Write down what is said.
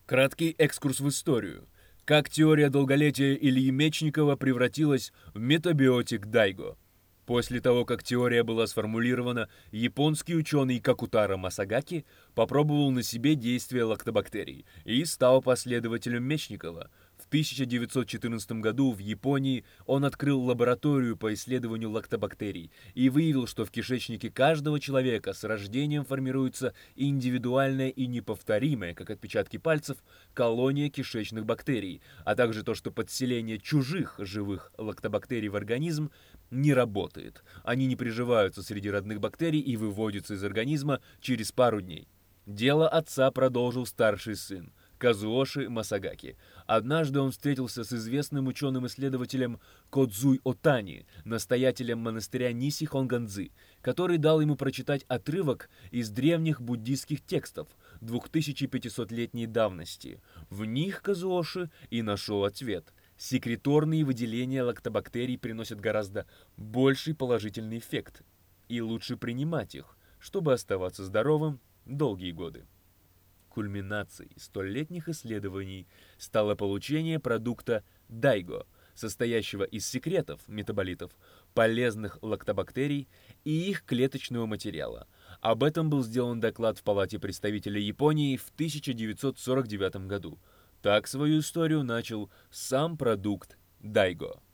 Краткий экскурс в историю. Как теория долголетия Ильи Мечникова превратилась в метабиотик Дайго. После того, как теория была сформулирована, японский ученый Какутара Масагаки попробовал на себе действие лактобактерий и стал последователем Мечникова. В 1914 году в Японии он открыл лабораторию по исследованию лактобактерий и выявил, что в кишечнике каждого человека с рождением формируется индивидуальная и неповторимая, как отпечатки пальцев, колония кишечных бактерий, а также то, что подселение чужих живых лактобактерий в организм не работает. Они не приживаются среди родных бактерий и выводятся из организма через пару дней. Дело отца продолжил старший сын, Казуоши Масагаки. Однажды он встретился с известным ученым-исследователем Кодзуй Отани, настоятелем монастыря Ниси Хонганзы, который дал ему прочитать отрывок из древних буддийских текстов 2500-летней давности. В них Казуоши и нашел ответ. Секреторные выделения лактобактерий приносят гораздо больший положительный эффект, и лучше принимать их, чтобы оставаться здоровым долгие годы. Кульминацией столетних исследований стало получение продукта Дайго, состоящего из секретов метаболитов, полезных лактобактерий и их клеточного материала. Об этом был сделан доклад в Палате представителей Японии в 1949 году. Так свою историю начал сам продукт Дайго.